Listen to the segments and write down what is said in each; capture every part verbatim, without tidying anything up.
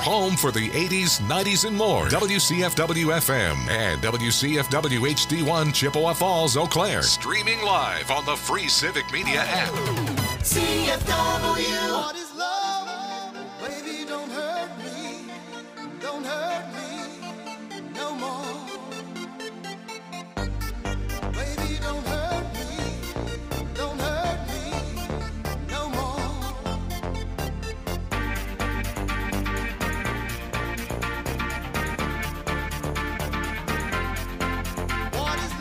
home for the eighties, nineties, and more. W C F W F M and W C F W H D one Chippewa Falls, Eau Claire. Streaming live on the free Civic Media app. C F W. What is love? Baby, don't hurt me. Don't hurt me no more. Baby, don't hurt me. Don't hurt me no more. What is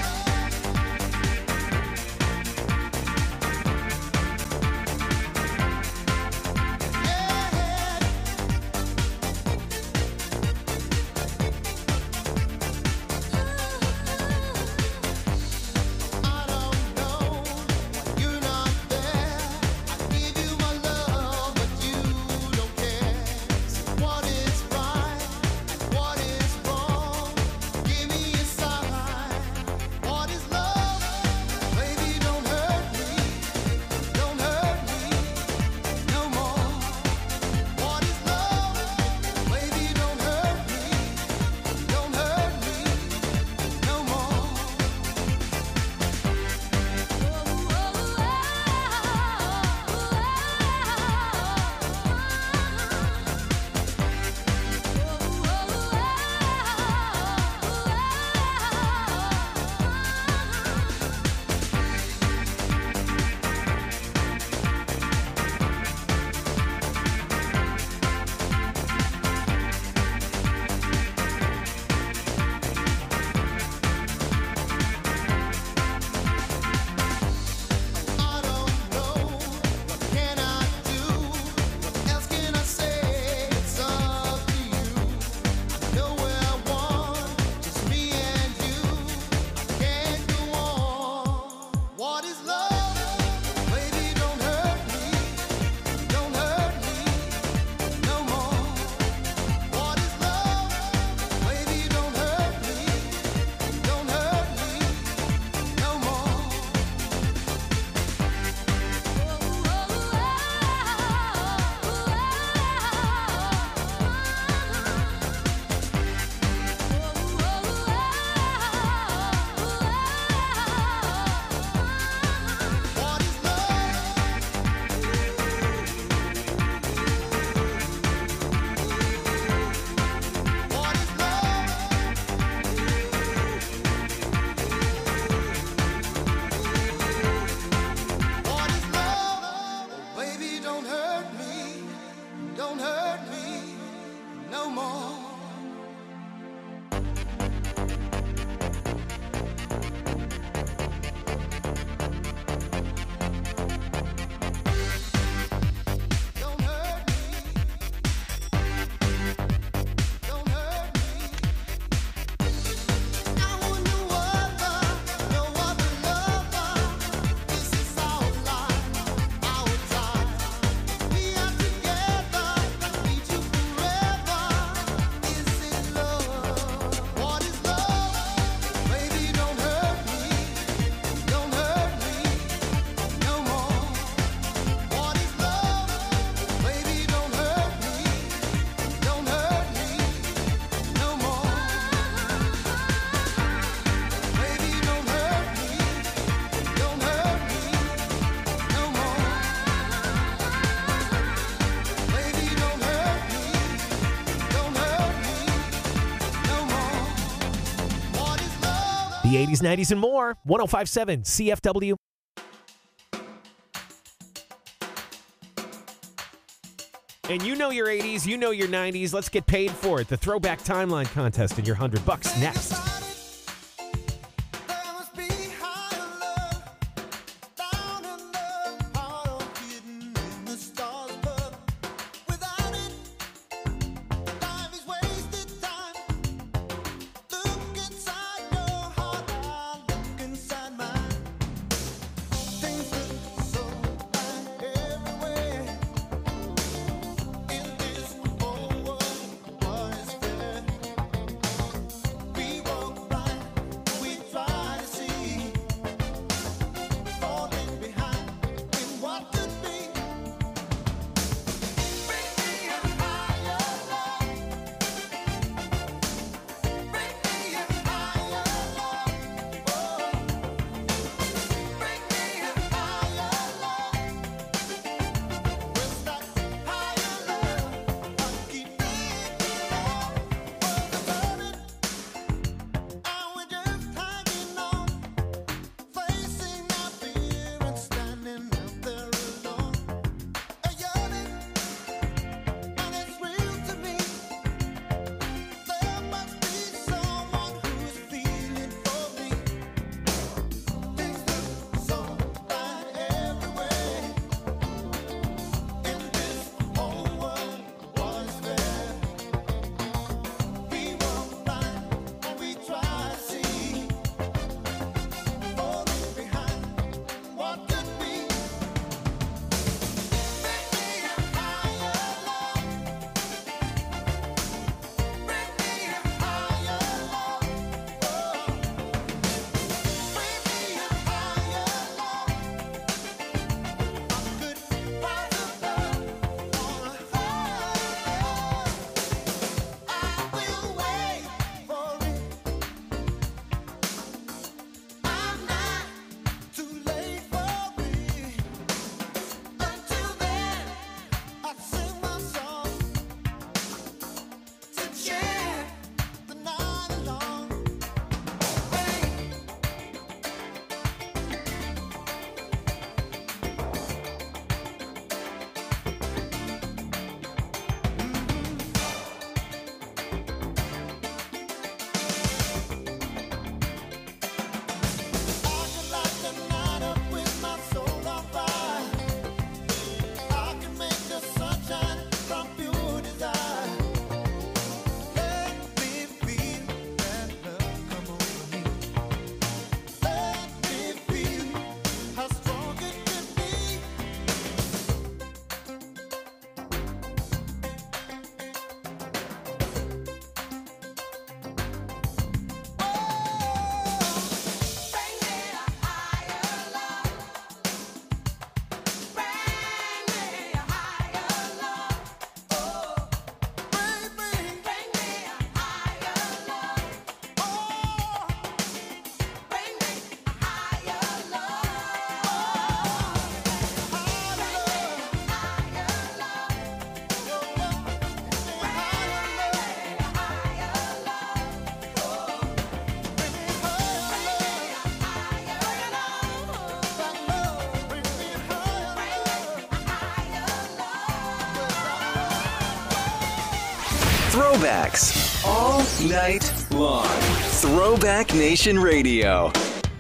The eighties, nineties, and more. one oh five point seven C F W. And you know your eighties, you know your nineties. Let's get paid for it. The Throwback Timeline Contest and your one hundred bucks next. we won't Throwbacks. All night long. Throwback Nation Radio.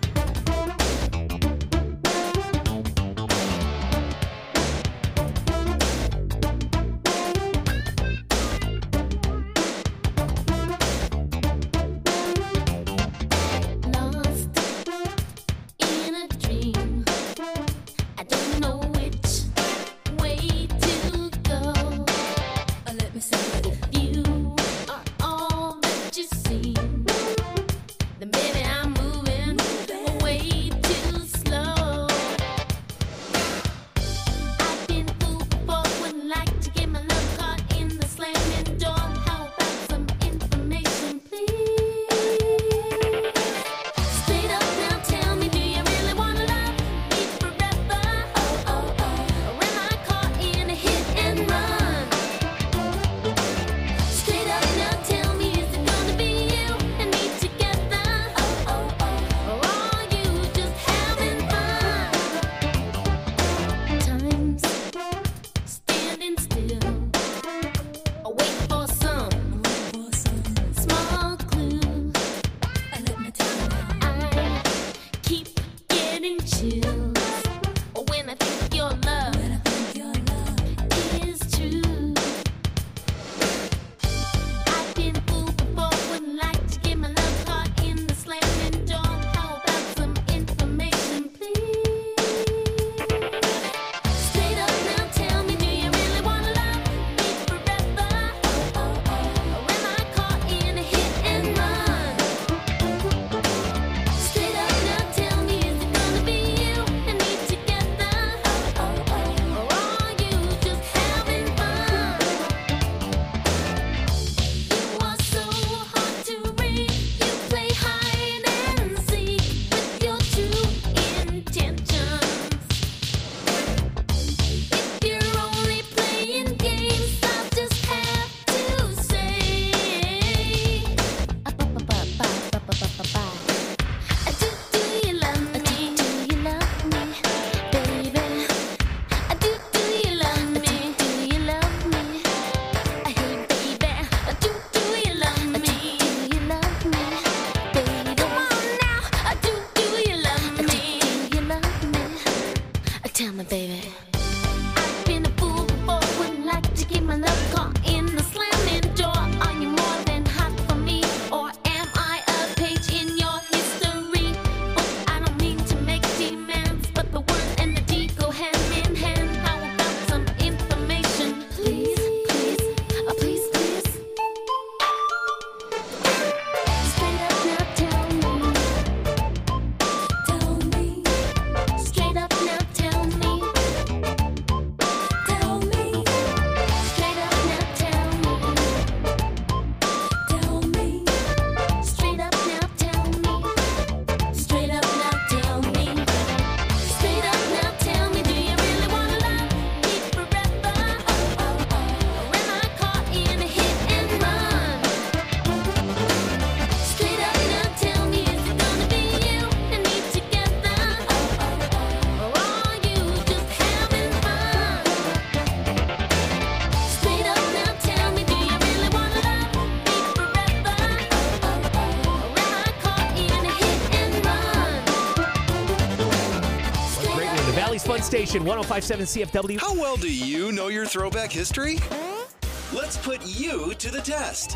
Station one oh five point seven C F W. How well do you know your throwback history? Let's put you to the test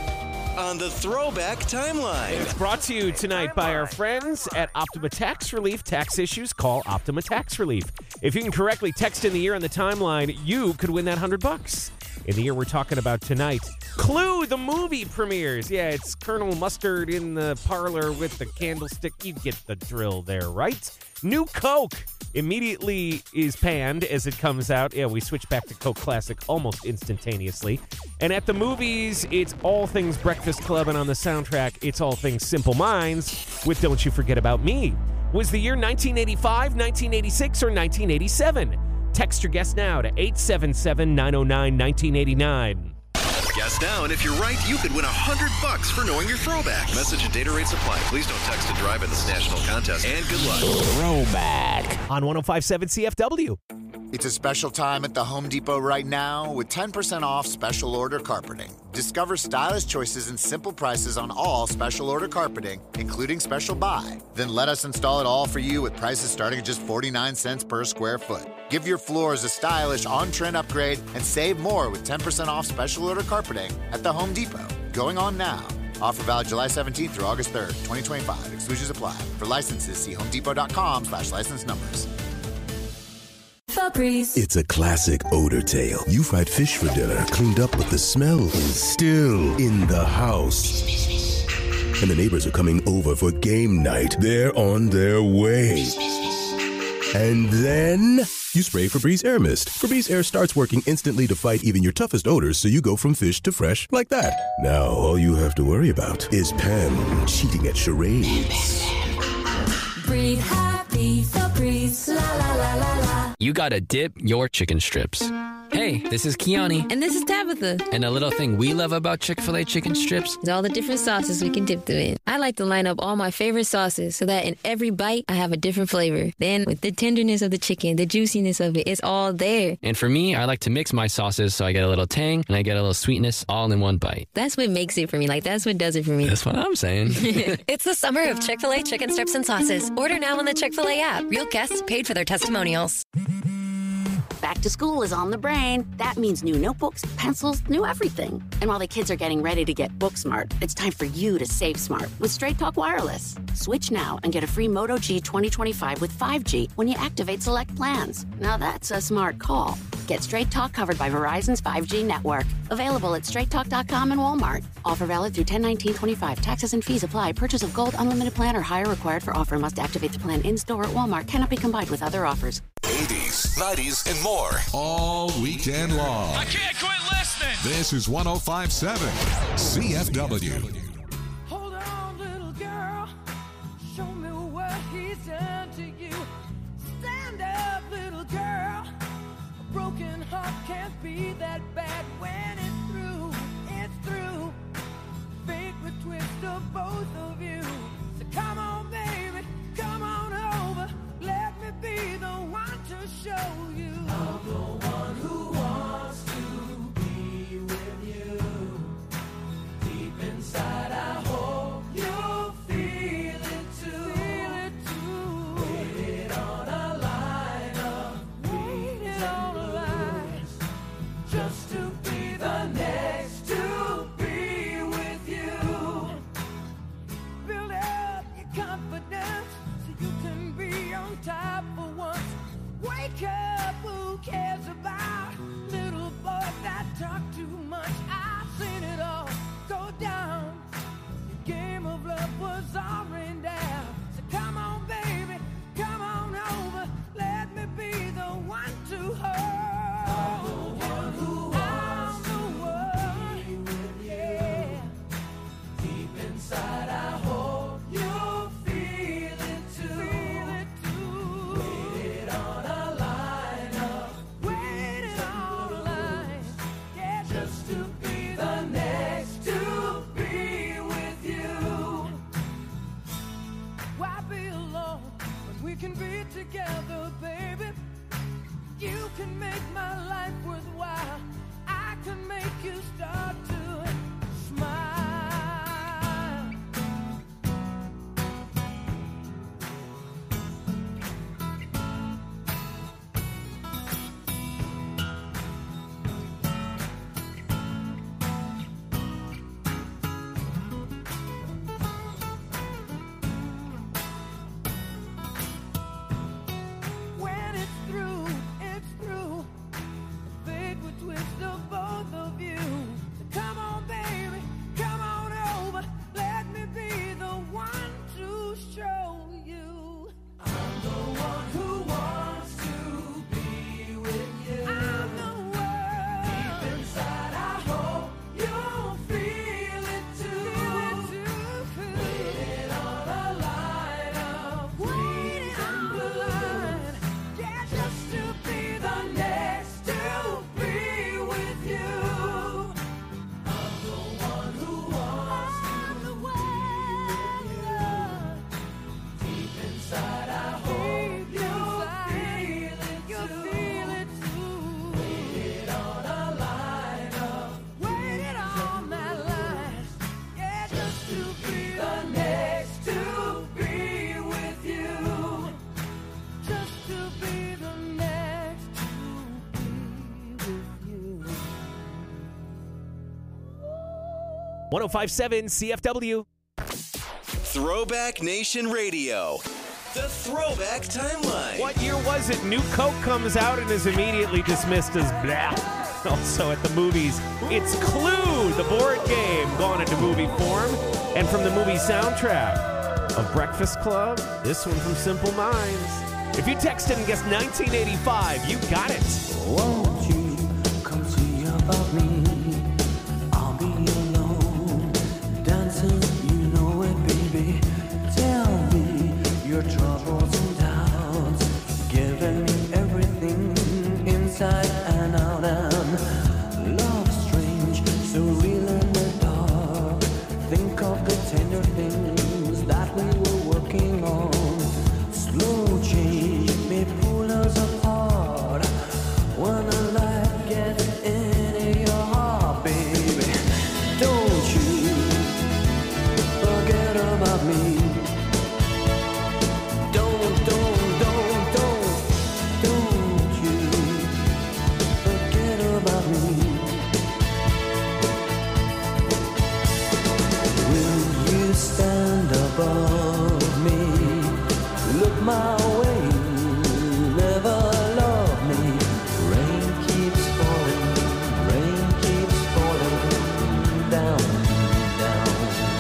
on the Throwback Timeline. It's brought to you tonight by our friends at Optima Tax Relief. Tax issues, call Optima Tax Relief. If you can correctly text in the year on the timeline, you could win that one hundred bucks. In the year we're talking about tonight, Clue, the movie premieres. Yeah, it's Colonel Mustard in the parlor with the candlestick. You get the drill there, right? New Coke immediately is panned as it comes out. Yeah, we switch back to Coke Classic almost instantaneously. And at the movies, it's all things Breakfast Club, and on the soundtrack, it's all things Simple Minds with Don't You Forget About Me. Was the year nineteen eighty-five, nineteen eighty-six, or nineteen eighty-seven? Text your guess now to eight seven seven, nine oh nine, nineteen eighty-nine. Guess now, and if you're right, you could win one hundred bucks for knowing your throwback. Message and data rates apply. Please don't text and drive in this national contest, and good luck. Throwback on one oh five point seven C F W. It's a special time at the Home Depot right now with ten percent off special order carpeting. Discover stylish choices and simple prices on all special order carpeting, including special buy. Then let us install it all for you with prices starting at just forty-nine cents per square foot. Give your floors a stylish on-trend upgrade and save more with ten percent off special order carpeting at the Home Depot. Going on now. Offer valid July seventeenth through August third, twenty twenty-five. Exclusions apply. For licenses, see homedepot.com slash license numbers. Febreze. It's a classic odor tale. You fried fish for dinner, cleaned up, but the smell is still in the house. And the neighbors are coming over for game night. They're on their way. And then you spray Febreze Air Mist. Febreze Air starts working instantly to fight even your toughest odors, so you go from fish to fresh like that. Now all you have to worry about is Pam cheating at charades. Breathe happy, Febreze, la la la la la. You gotta dip your chicken strips. Hey, this is Kiani. And this is Tabitha. And a little thing we love about Chick-fil-A chicken strips is all the different sauces we can dip them in. I like to line up all my favorite sauces so that in every bite, I have a different flavor. Then with the tenderness of the chicken, the juiciness of it, it's all there. And for me, I like to mix my sauces so I get a little tang and I get a little sweetness all in one bite. That's what makes it for me. Like, that's what does it for me. That's what I'm saying. It's the summer of Chick-fil-A chicken strips and sauces. Order now on the Chick-fil-A app. Real guests paid for their testimonials. Back to school is on the brain. That means new notebooks, pencils, new everything. And while the kids are getting ready to get book smart, it's time for you to save smart with Straight Talk Wireless. Switch now and get a free Moto G twenty twenty-five with five G when you activate select plans. Now that's a smart call. Get Straight Talk covered by Verizon's five G network. Available at straight talk dot com and Walmart. Offer valid through ten nineteen twenty-five. Taxes and fees apply. Purchase of Gold Unlimited plan or higher required for offer. Must activate the plan in-store at Walmart. Cannot be combined with other offers. eighties, nineties, and more all weekend long. I can't quit listening. This is one oh five point seven C F W. Hold on, little girl. Show me what he's done to you. Stand up, little girl. A broken heart can't be that bad when it's through. It's through. Fate would twist of both of you. So come on, baby. Come on over. Let me be the one to show you. I'm the one who wants to be with you. Deep inside, I hope you'll feel it too. Feel it too. Waited on a line of waited on a line just to be the next to be with you. Build up your confidence so you can be on top for once. Wake up, who cares about little boys that talk too much? I've seen it all go down. Your game of love was all rained down. So come on, baby, come on over. Let me be the one to hold. I'm the one who wants to be with you. Deep inside, I hope you'll feel it too. Feel it too. Waited on a line of waited on a line, yeah, just to be the next to be with you. Why be alone when we can be together, baby? You can make my life worthwhile. I can make you start to smile. When it's through, it's through. The fate would twist of both of you. So come one oh five point seven C F W. Throwback Nation Radio. The Throwback Timeline. What year was it? New Coke comes out and is immediately dismissed as blah. Also at the movies, it's Clue, the board game, gone into movie form. And from the movie soundtrack of Breakfast Club, this one from Simple Minds. If you texted and guessed nineteen eighty-five, you got it. Won't you come see about me? I'll be alone, dancing, you know it, baby. Tell me your troubles and doubts, giving me everything inside and out. And love strange, so real in the dark. Think of the tender things that we were working on. Slow change may pull us apart. When a light gets into your heart, baby, don't you forget about me. Don't, don't, don't, don't, don't you forget about me. Will you stand above me? Look my way, never love me. Rain keeps falling, rain keeps falling down, down,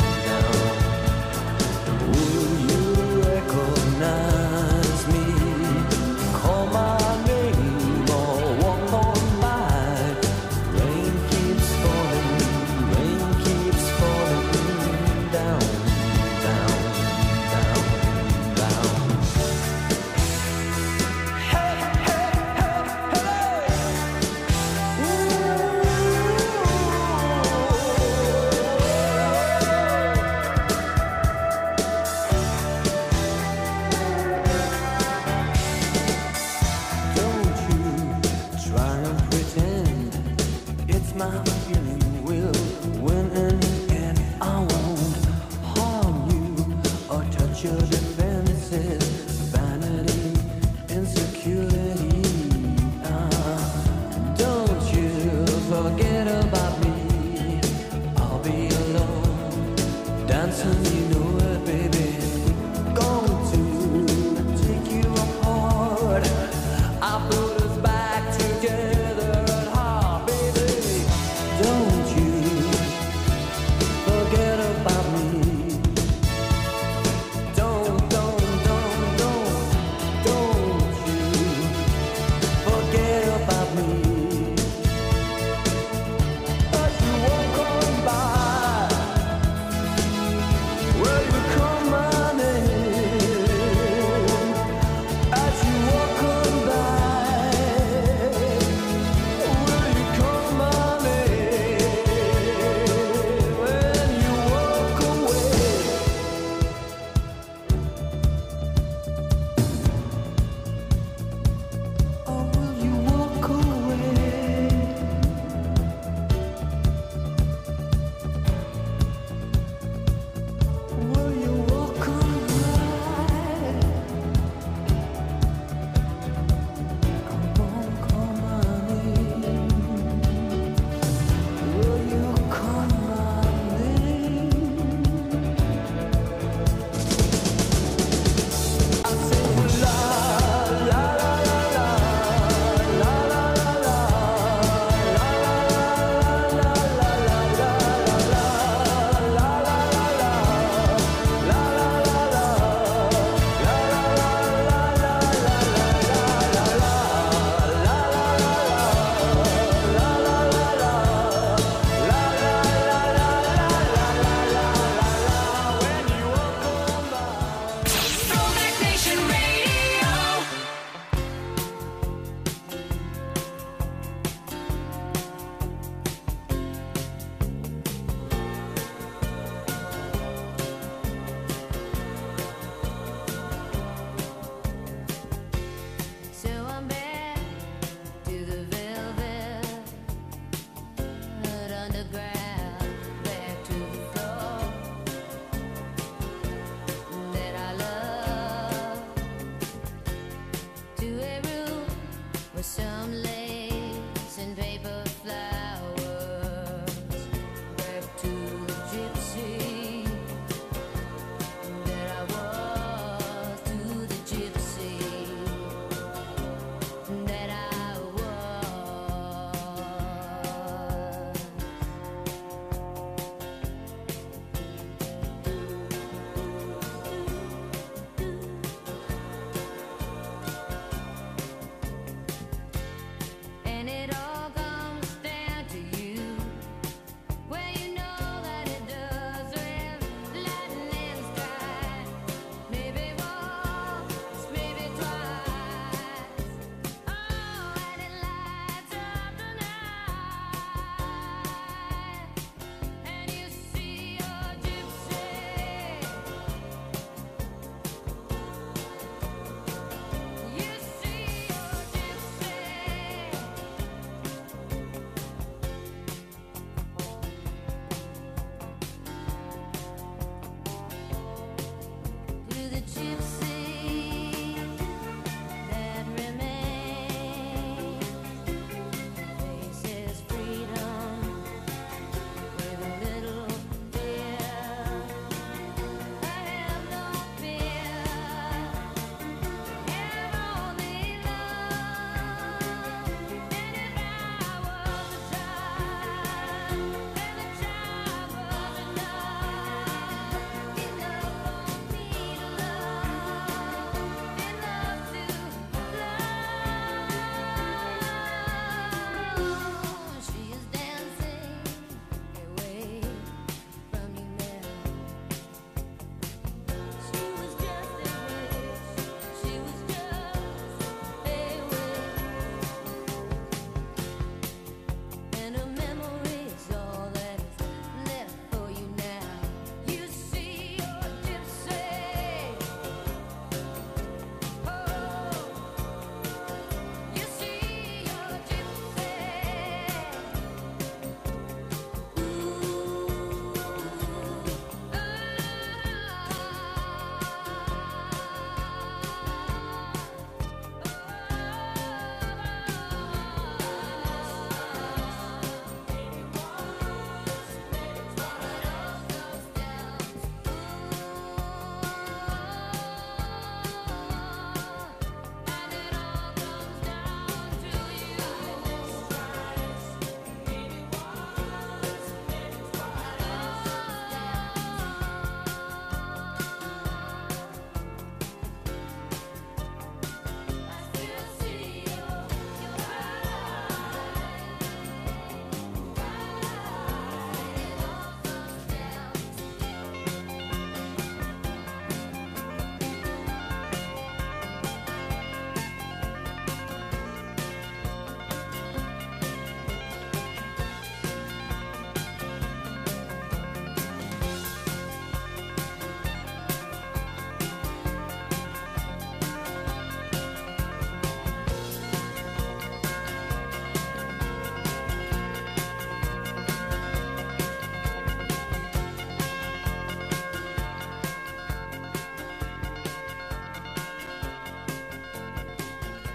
down. Will you recognize me? Call my name or walk on by. Rain keeps falling, rain keeps falling down, down, down, down.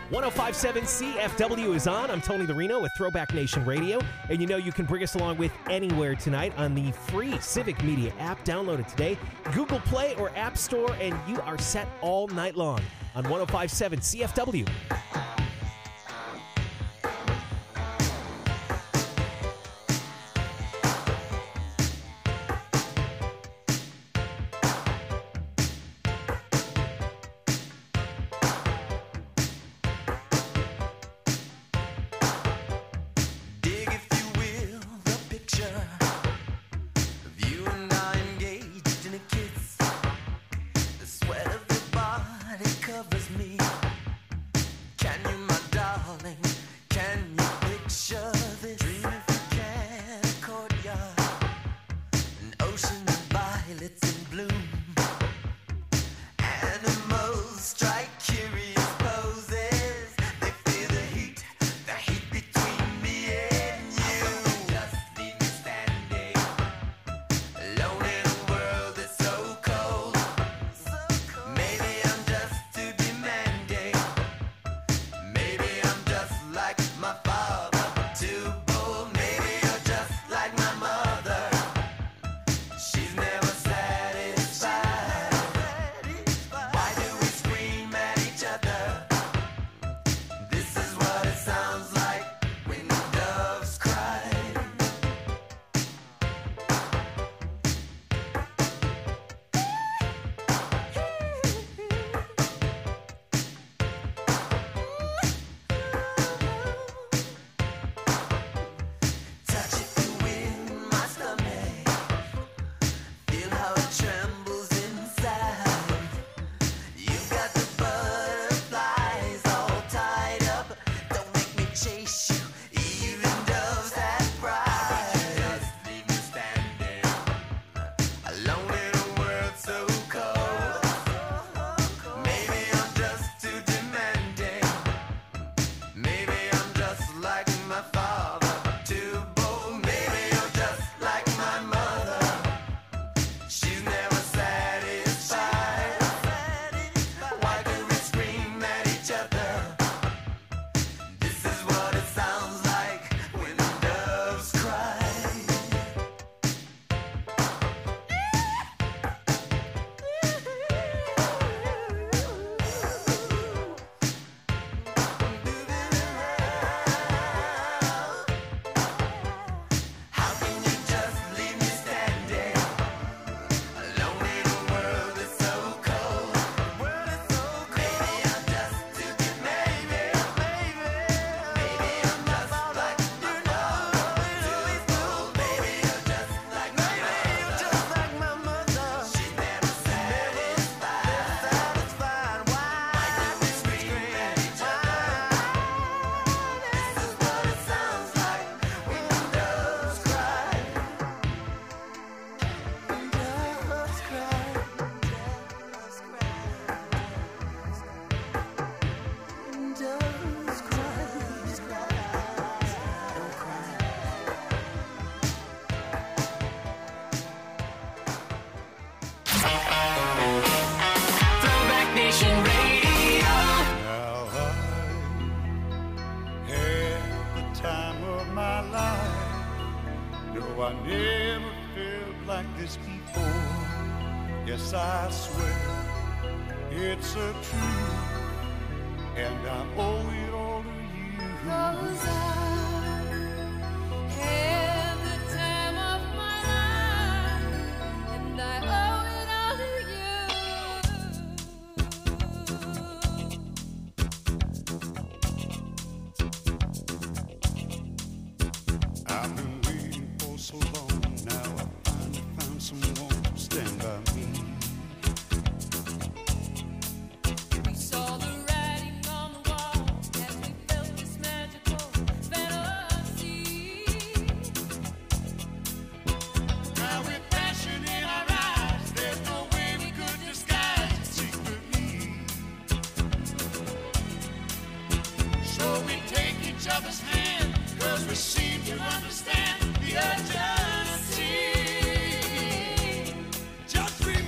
one oh five point seven C F W is on. I'm Tony Larino with Throwback Nation Radio. And you know you can bring us along with anywhere tonight on the free Civic Media app. Download it today. Google Play or App Store, and you are set all night long on one oh five point seven C F W.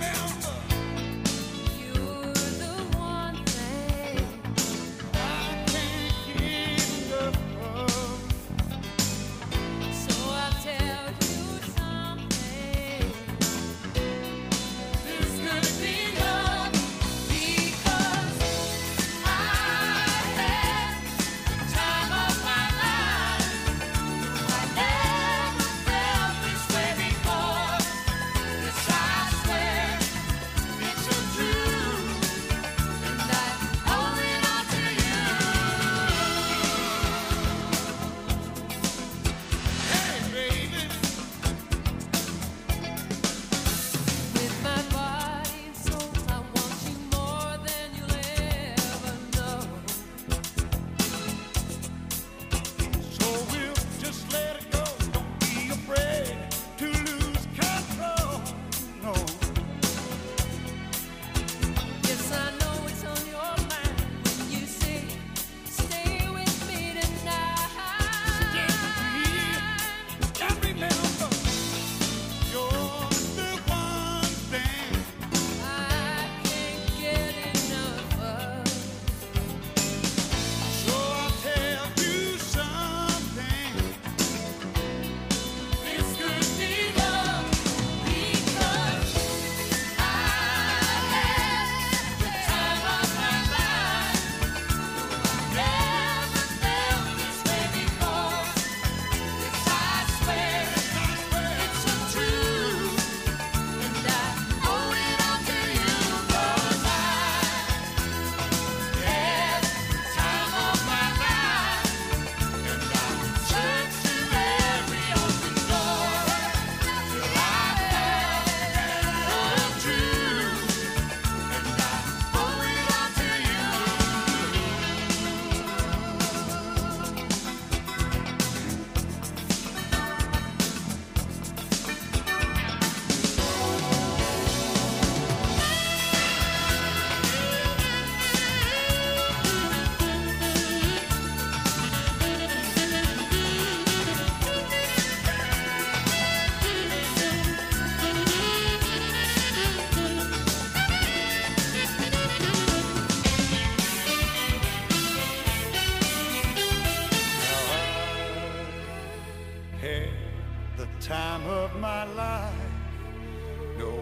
You're the one thing I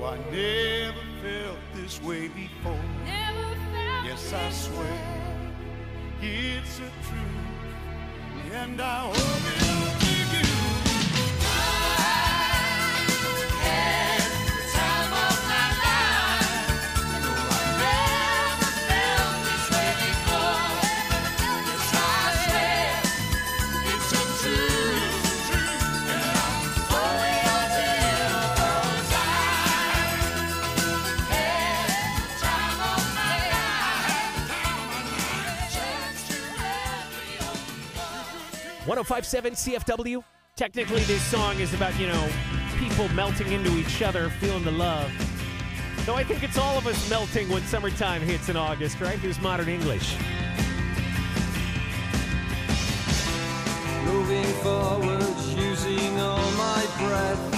I never felt this way before. Never felt Yes, I swear it's a truth, and I owe it all to you. I had the time of my life. No, I never felt this way before. Yes, I swear it's a truth, and I owe it all to you. 'Cause I had the time of my life. one oh five point seven C F W. Technically, this song is about, you know, people melting into each other, feeling the love. Though I think it's all of us melting when summertime hits in August, right? Here's Modern English. Moving forward, using all my breath.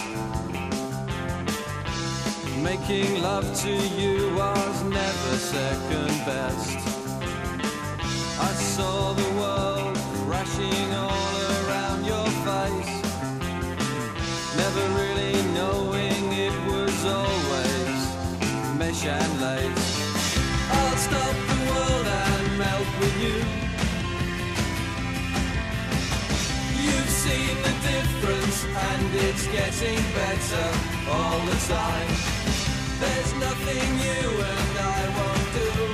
Making love to you was never second best. I saw the world crashing all around your face, never really knowing it was always mesh and lace. I'll stop the world and melt with you. You've seen the difference and it's getting better all the time. There's nothing you and I won't do.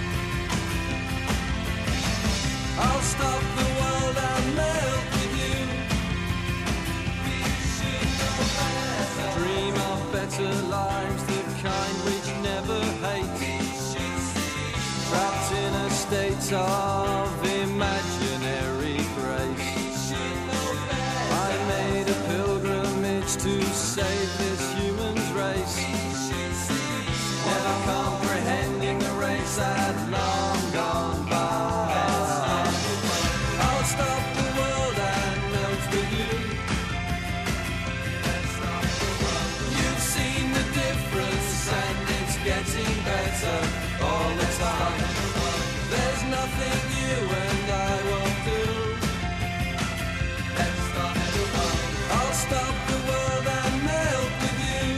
I'll stop the world and melt with you. We should know better. Dream of better lives, the kind which never hate. Trapped in a state of imaginary grace. I made a pilgrimage to save this human's race. Never comprehending the race had long gone by. I'll stop the world and melt with you. You've seen the difference and it's getting better all the time. There's nothing you and I won't do. I'll stop the world and melt with you.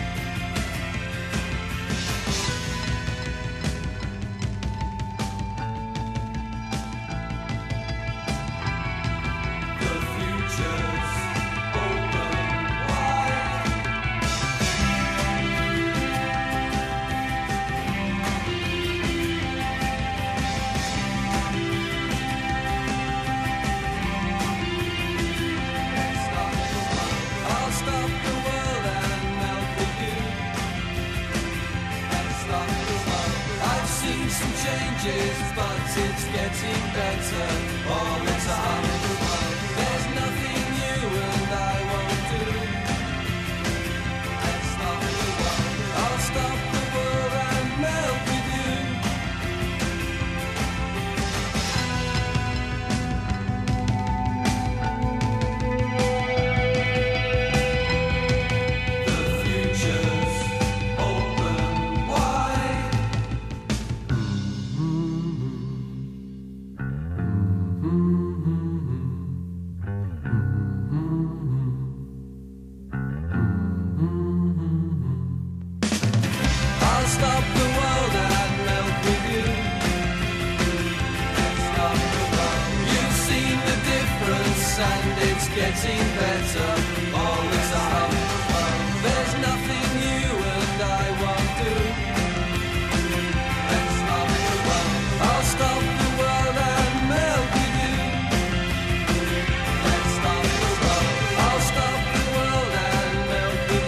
The future's open wide. I'll stop the world and melt with you. I've seen some changes, but it's getting better all the time. There's nothing you and I won't do. I'll stop the world and melt with you. The future's open wide. I'll stop the world and melt with you. You've seen the difference and it's getting better all the time. There's nothing you and I won't do. I'll stop the world and melt with you. I'll stop the world and melt with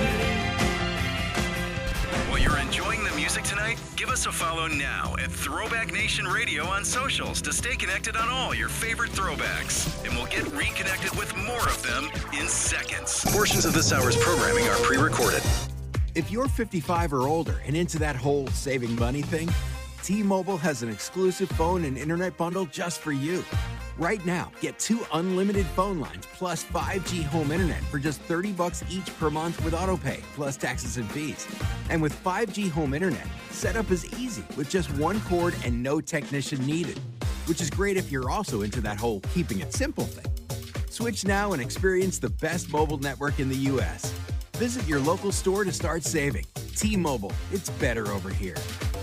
you. While you're enjoying the music tonight, give us a follow now at Throwback Nation Radio on socials to stay connected on all your favorite throwbacks. And we'll get reconnected with more of them in seconds. Portions of this hour's programming are pre-recorded. If you're fifty-five or older and into that whole saving money thing, T-Mobile has an exclusive phone and internet bundle just for you. Right now, get two unlimited phone lines plus five G home internet for just thirty bucks each per month with autopay, plus taxes and fees. And with five G home internet, setup is easy with just one cord and no technician needed, which is great if you're also into that whole keeping it simple thing. Switch now and experience the best mobile network in the U S. Visit your local store to start saving. T-Mobile, it's better over here.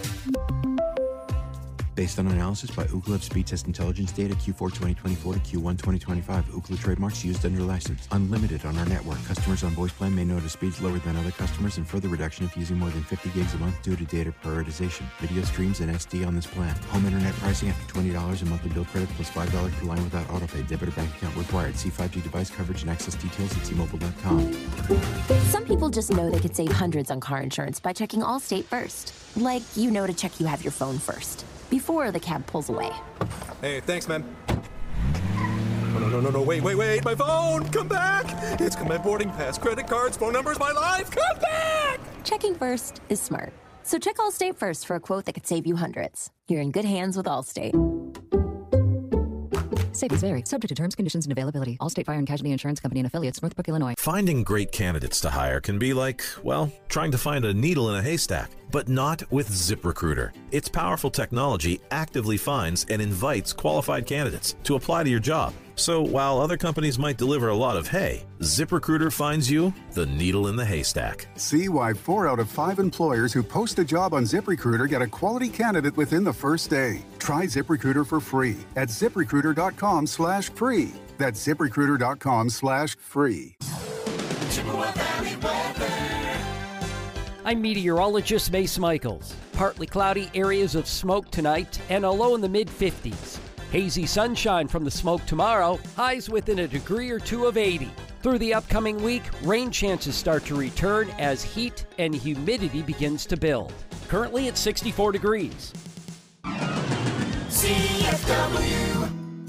Based on analysis by Ookla Speed Test Intelligence data Q four twenty twenty-four to Q one twenty twenty-five. Ookla trademarks used under license. Unlimited on our network. Customers on voice plan may notice speeds lower than other customers and further reduction if using more than fifty gigs a month due to data prioritization. Video streams and S D on this plan. Home internet pricing after twenty dollars a monthly bill credit plus five dollars per line without autopay. Debit or bank account required. See five G device coverage and access details at T Mobile dot com. Some people just know they could save hundreds on car insurance by checking Allstate first. Like, you know to check you have your phone first, before the cab pulls away. Hey, thanks, man. No, no, no, no, no, wait, wait, wait, my phone! Come back! It's got my boarding pass, credit cards, phone numbers, my life! Come back! Checking first is smart. So check Allstate first for a quote that could save you hundreds. You're in good hands with Allstate. Savings vary. Subject to terms, conditions, and availability. Allstate Fire and Casualty Insurance Company and affiliates, Northbrook, Illinois. Finding great candidates to hire can be like, well, trying to find a needle in a haystack. But not with ZipRecruiter. Its powerful technology actively finds and invites qualified candidates to apply to your job. So while other companies might deliver a lot of hay, ZipRecruiter finds you the needle in the haystack. See why four out of five employers who post a job on ZipRecruiter get a quality candidate within the first day. Try ZipRecruiter for free at ZipRecruiter.com slash free. That's ZipRecruiter.com slash free. I'm meteorologist Mace Michaels. Partly cloudy areas of smoke tonight and a low in the mid fifties. Hazy sunshine from the smoke tomorrow, highs within a degree or two of eighty. Through the upcoming week, rain chances start to return as heat and humidity begins to build. Currently at sixty-four degrees. C F W.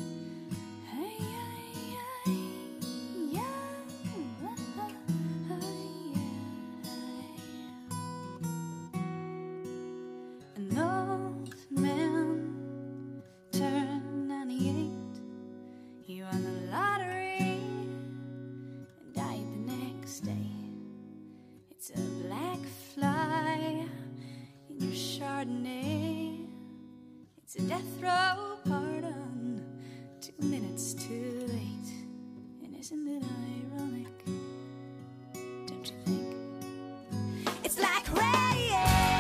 An old man turned ninety-eight. He won the lottery and died the next day. It's a black fly in your Chardonnay. It's a death row pardon, two minutes too late. And isn't it ironic? Don't you think? It's like rain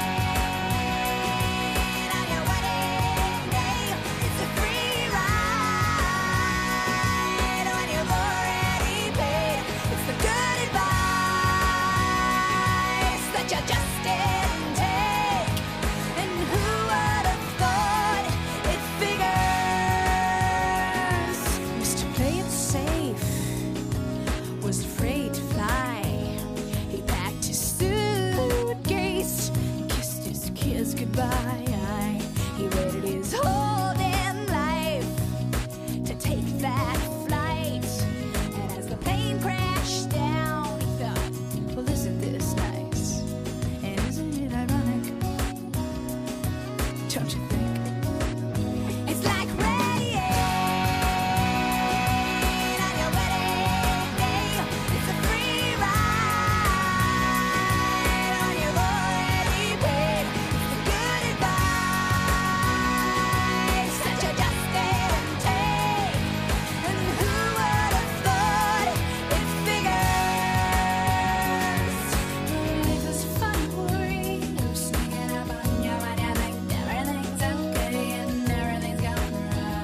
on your wedding day. It's a free ride when you've already paid. It's the good advice that you just didn't take. And who would have thought it figures? Mister Play It Safe was afraid to fly. He packed his suitcase and kissed his kids goodbye. He waited his whole damn life to take that flight. And as the plane crashed down, he thought, well, isn't this nice? And isn't it ironic? Don't you think? It's like rain on your wedding day. It's a free ride when you've already paid. It's the good advice that you just didn't take. And who would have thought it figures? Life is fun, worry. You're sneaking up on you when you think everything's okay and everything's going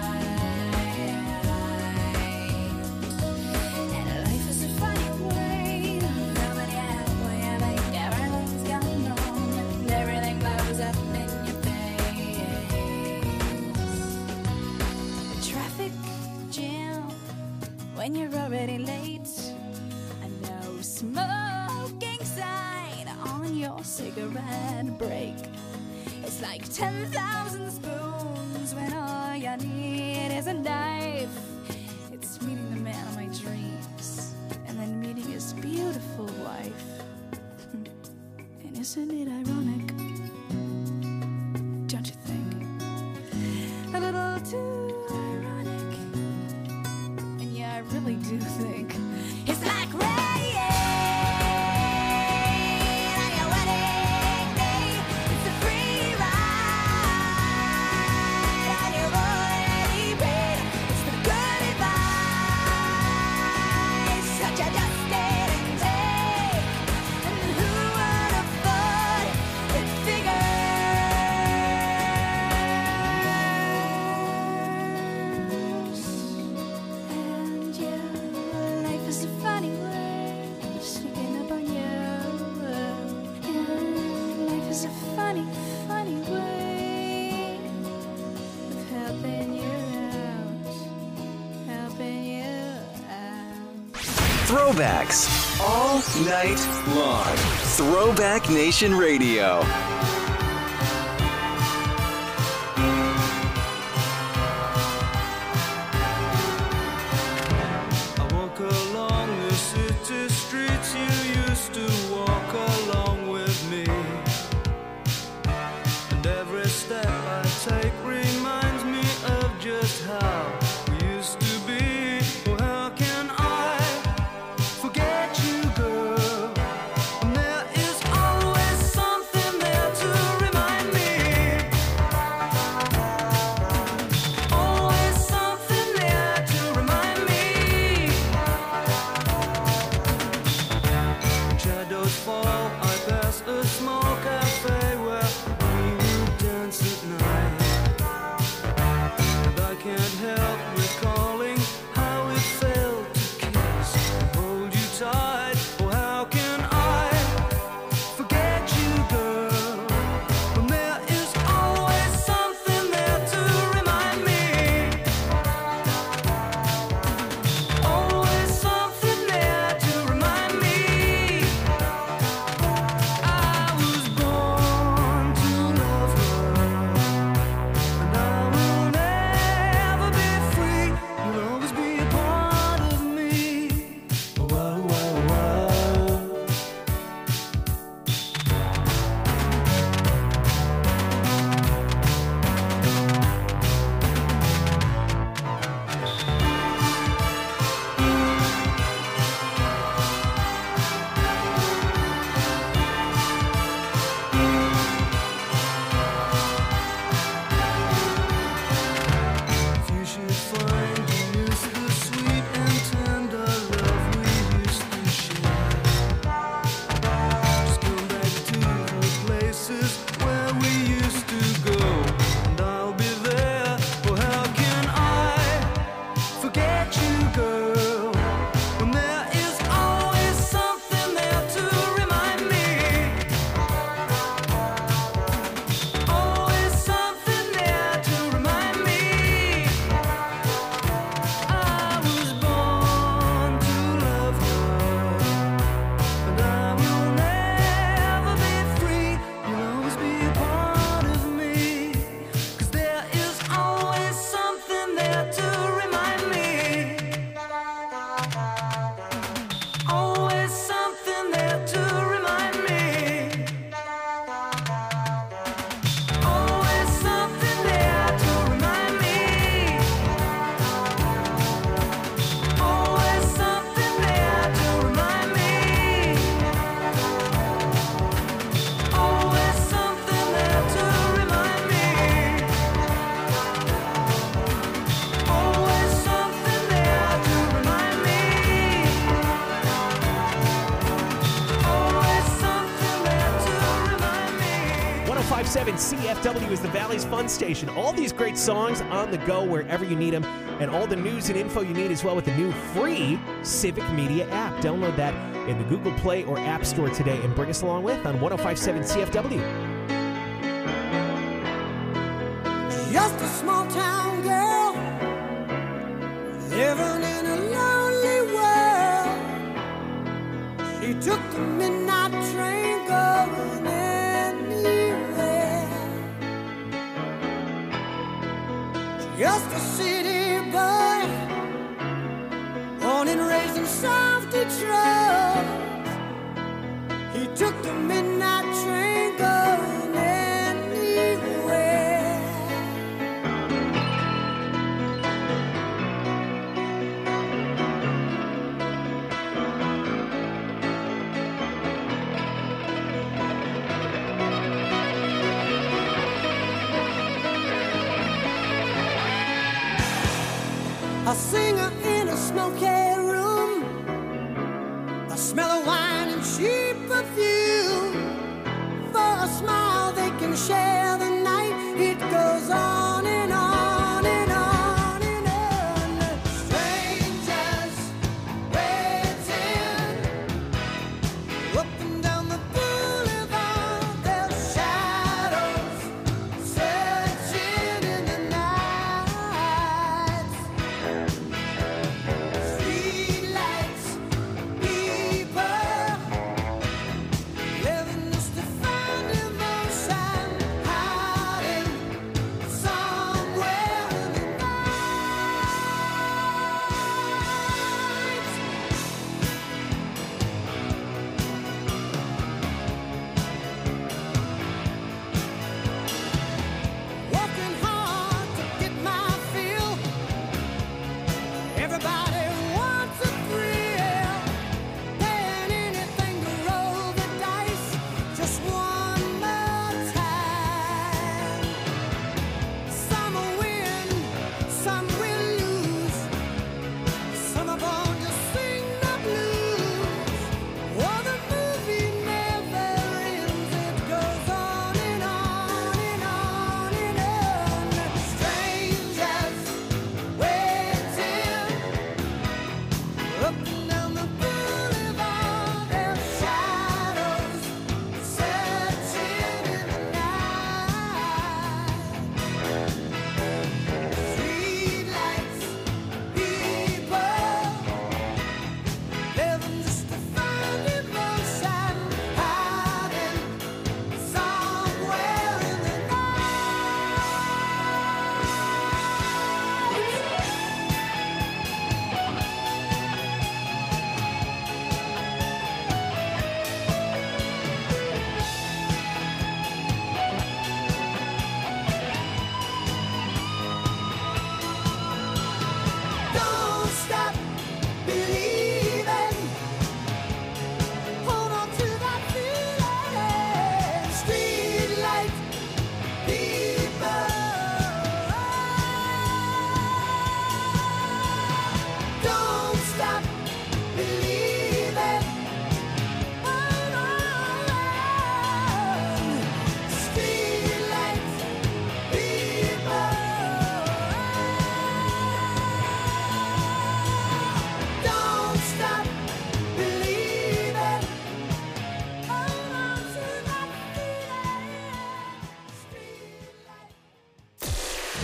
right. And life is a funny way to come and yet when you think everything's going wrong and everything blows up in your face. A traffic jam when you're already late. A no smoking sign on your cigarette break. It's like ten thousand spoons when all you need is a knife. It's meeting the man of my dreams and then meeting his beautiful wife. And isn't it ironic? Don't you think? A little too ironic. And yeah, I really do think it's like rain on your wedding day. It's a free ride Throwbacks. All night long. Throwback Nation Radio. I walk along the city streets you used to walk along with me. And every step I take reminds me of just how we used to be. Oh, how can I forget you, girl? And there is always something there to remind me. Always something there to remind me. Shadows fall, I pass a small cafe where we would dance at night. And I can't help recalling how it felt to kiss and hold you tight. Oh, how can I forget you, girl? When there is always something there to remind me. Always something there to remind me. I was born to love her, and I will never be free. You'll always be a part of me. Whoa, whoa, whoa. If you should find you miss the sweet and tender love we used to share, just come back to the places where we used to go, and I'll be there. Oh, how can I forget you, girl? When there is always something there to remind me. Always something there to remind me. I was born to love her, and I will never be free. You'll always be a part of me, 'cause there is always something there to remind me. Always something there to remind me. Always something there to remind me. Always something there to remind me. Always something there to remind me. Always something there to remind me. Always something there to remind me. one oh five point seven C F W is the Valley's fun station. All these great songs on the go wherever you need them, and all the news and info you need as well with the new free Civic Media app. Download that in the Google Play or App Store today and bring us along with on one oh five point seven C F W. Just a small town girl living in a lonely world. She took the midnight train going anywhere. Just a city boy, born and raised in South Detroit. He took the midnight train going anywhere. A singer in a smoky room, the smell of wine and cheap perfume. For a smile they can share the night. It goes on and on and on and on. Strangers waiting up and down the boulevard. Their shadows searching in the night. Street lights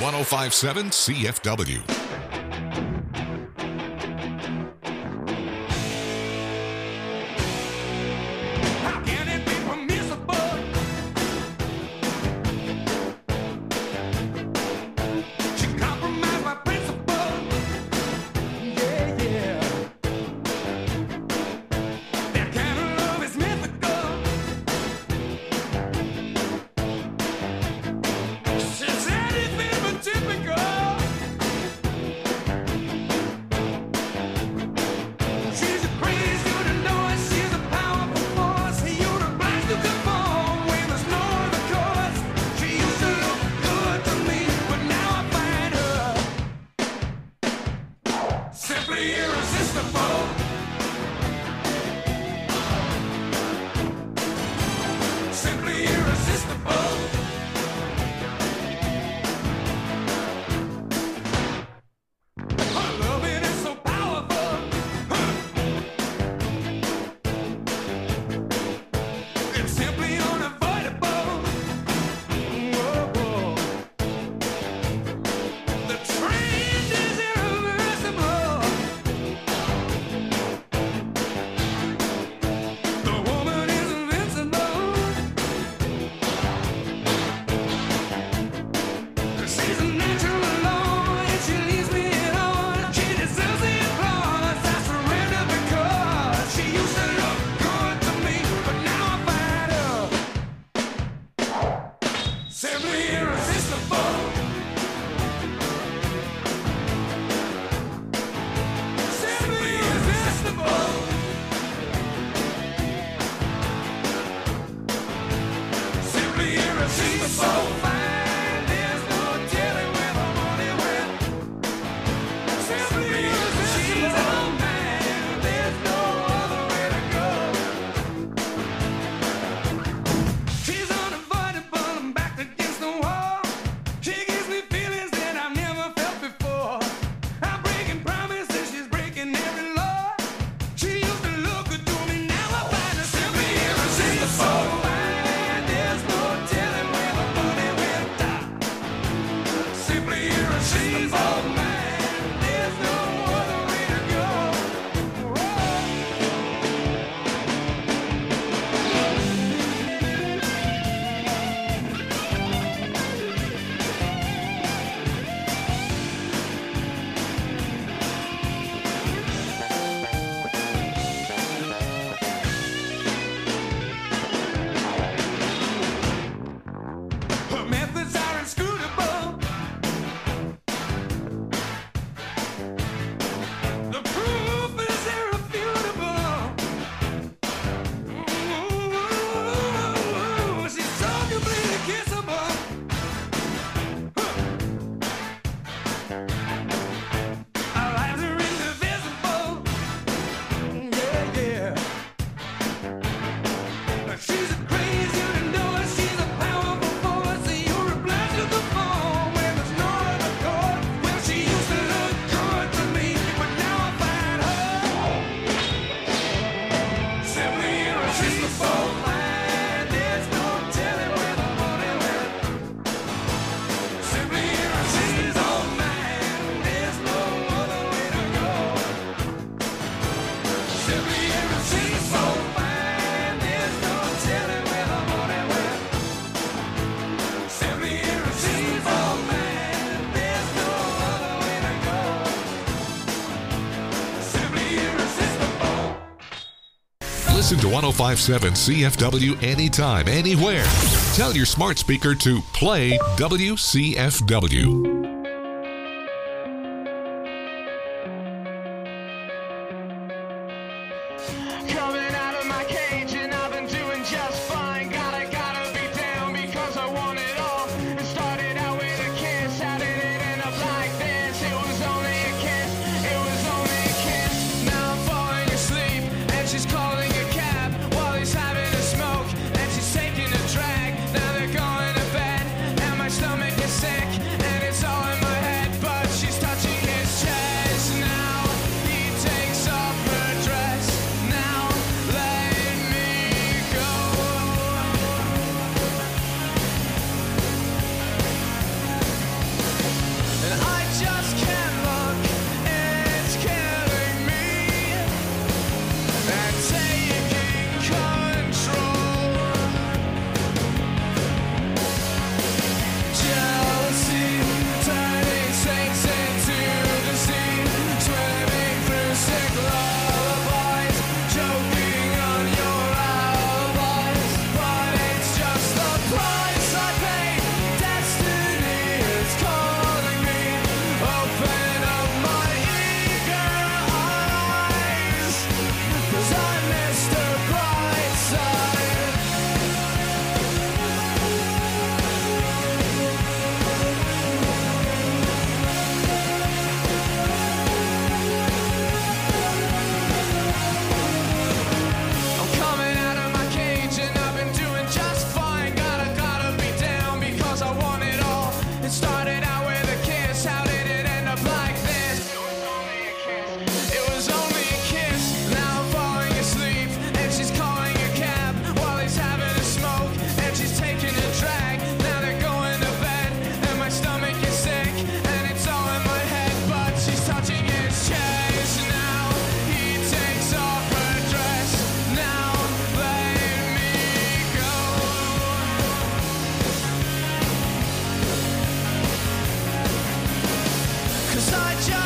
one oh five point seven C F W. Listen to one oh five point seven C F W anytime, anywhere. Tell your smart speaker to play W C F W. Coming out of my cage and I've been doing just fine. Gotta, gotta be down because I want it all. It started out with a kiss. How did it end up like this? It was only a kiss. It was only a kiss. Now I'm falling asleep and she's calling a cab while he's having a smoke and she's taking a drag. Now they're going to bed and my stomach is sick and it's all 'Cause I just